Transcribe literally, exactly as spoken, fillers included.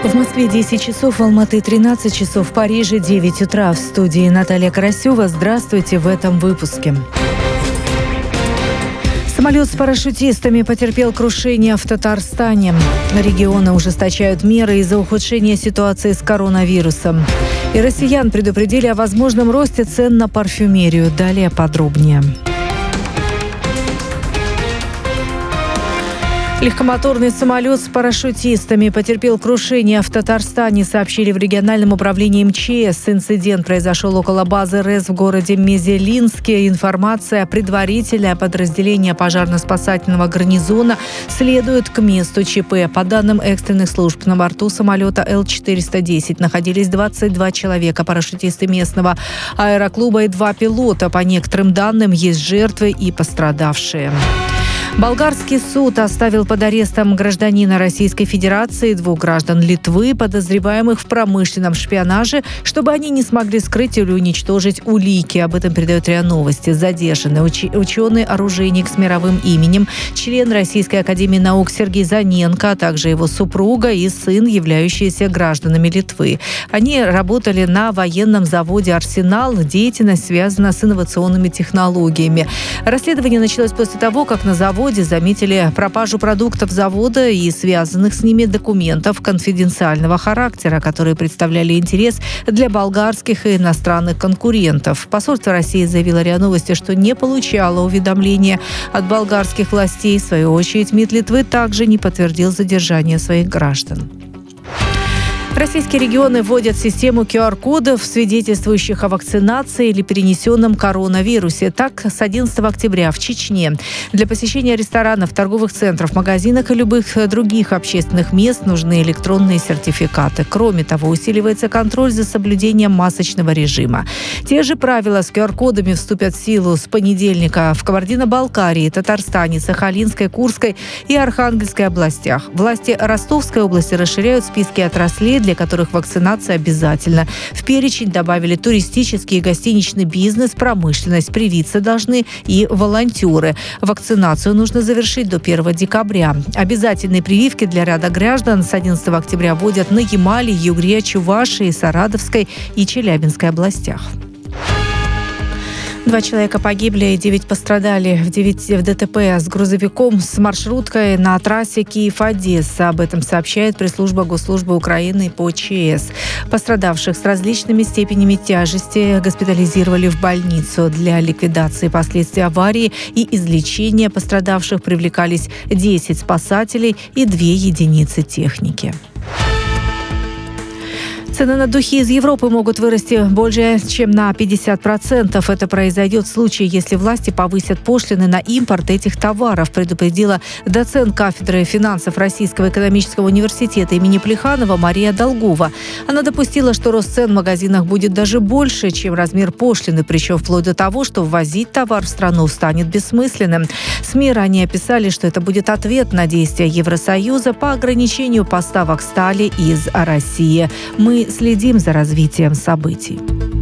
В Москве десять часов, в Алматы тринадцать часов, в Париже девять утра. В студии Наталья Карасева. Здравствуйте в этом выпуске. Самолет с парашютистами потерпел крушение в Татарстане. Регионы ужесточают меры из-за ухудшения ситуации с коронавирусом. И россиян предупредили о возможном росте цен на парфюмерию. Далее подробнее. Легкомоторный самолет с парашютистами потерпел крушение в Татарстане, сообщили в региональном управлении эм че эс. Инцидент произошел около базы РЭС в городе Мезелинске. Информация предварительная. Подразделение пожарно-спасательного гарнизона следует к месту ЧП. По данным экстренных служб, на борту самолета Эл четыреста десять находились двадцать два человека, парашютисты местного аэроклуба и два пилота. По некоторым данным, есть жертвы и пострадавшие. Болгарский суд оставил под арестом гражданина Российской Федерации и двух граждан Литвы, подозреваемых в промышленном шпионаже, чтобы они не смогли скрыть или уничтожить улики. Об этом передает РИА Новости. Задержанный уч- ученый-оружейник с мировым именем, член Российской академии наук Сергей Заненко, а также его супруга и сын, являющиеся гражданами Литвы. Они работали на военном заводе «Арсенал». Деятельность связана с инновационными технологиями. Расследование началось после того, как на заводе заметили пропажу продуктов завода и связанных с ними документов конфиденциального характера, которые представляли интерес для болгарских и иностранных конкурентов. Посольство России заявило РИА Новости, что не получало уведомления от болгарских властей. В свою очередь, МИД Литвы также не подтвердил задержание своих граждан. Российские регионы вводят систему ку ар кодов, свидетельствующих о вакцинации или перенесенном коронавирусе. Так, с одиннадцатого октября в Чечне для посещения ресторанов, торговых центров, магазинов и любых других общественных мест нужны электронные сертификаты. Кроме того, усиливается контроль за соблюдением масочного режима. Те же правила с ку ар кодами вступят в силу с понедельника в Кабардино-Балкарии, Татарстане, Сахалинской, Курской и Архангельской областях. Власти Ростовской области расширяют списки отраслей, для которых вакцинация обязательна. В перечень добавили туристический и гостиничный бизнес, промышленность. Привиться должны и волонтеры. Вакцинацию нужно завершить до первого декабря. Обязательные прививки для ряда граждан с одиннадцатого октября вводят на Ямале, Югре, Чувашии, Саратовской и Челябинской областях. Два человека погибли и девять пострадали в ДТП с грузовиком с маршруткой на трассе Киев-Одесса. Об этом сообщает пресс-служба Госслужбы Украины по ЧС. Пострадавших с различными степенями тяжести госпитализировали в больницу. Для ликвидации последствий аварии и излечения пострадавших привлекались десять спасателей и две единицы техники. Цены на духи из Европы могут вырасти более чем на пятьдесят процентов. Это произойдет в случае, если власти повысят пошлины на импорт этих товаров, предупредила доцент кафедры финансов Российского экономического университета имени Плеханова Мария Долгова. Она допустила, что рост цен в магазинах будет даже больше, чем размер пошлины, причем вплоть до того, что ввозить товар в страну станет бессмысленным. СМИ ранее писали, что это будет ответ на действия Евросоюза по ограничению поставок стали из России. Мы следим за развитием событий.